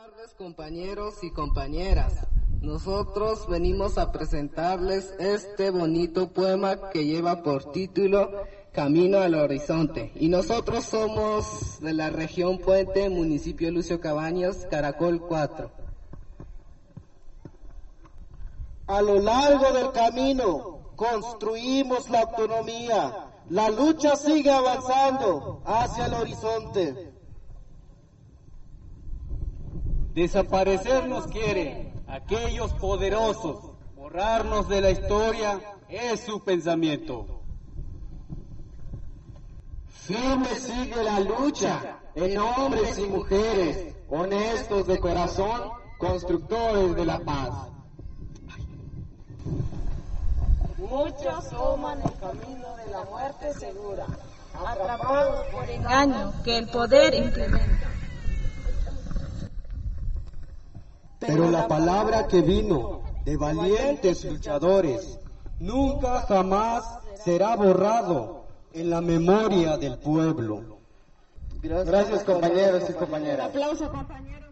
tardes, compañeros y compañeras. Nosotros venimos a presentarles este bonito poema que lleva por título Camino al Horizonte. Y nosotros somos de la región Puente, municipio Lucio Cabañas, Caracol 4. A lo largo del camino construimos la autonomía. La lucha sigue avanzando hacia el horizonte. Desaparecernos quieren aquellos poderosos, borrarnos de la historia es su pensamiento. Firme sigue la lucha en hombres y mujeres, honestos de corazón, constructores de la paz. Muchos toman el camino de la muerte segura, atrapados por engaño que el poder implementa. Pero la palabra que vino de valientes luchadores nunca jamás será borrado en la memoria del pueblo. Gracias, compañeros y compañeras. Aplauso, compañeros.